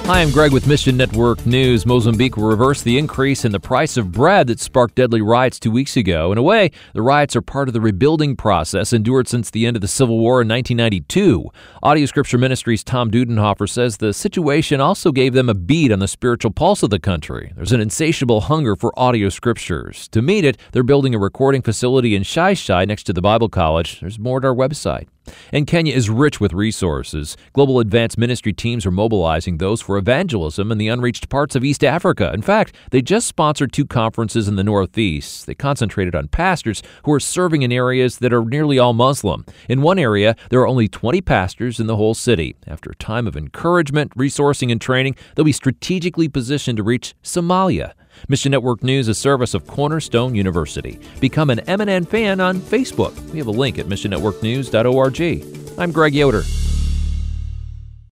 Hi, I'm Greg with Mission Network News. Mozambique will reverse the increase in the price of bread that sparked deadly riots 2 weeks ago. In a way, the riots are part of the rebuilding process endured since the end of the Civil War in 1992. Audio Scripture Ministries' Tom Dudenhofer says the situation also gave them a beat on the spiritual pulse of the country. There's an insatiable hunger for audio scriptures. To meet it, they're building a recording facility in Xai-Xai next to the Bible College. There's more at our website. And Kenya is rich with resources. Global Advanced Ministry teams are mobilizing those for evangelism in the unreached parts of East Africa. In fact, they just sponsored 2 conferences in the Northeast. They concentrated on pastors who are serving in areas that are nearly all Muslim. In one area, there are only 20 pastors in the whole city. After a time of encouragement, resourcing, and training, they'll be strategically positioned to reach Somalia. Mission Network News, a service of Cornerstone University. Become an MNN fan on Facebook. We have a link at missionnetworknews.org. I'm Greg Yoder.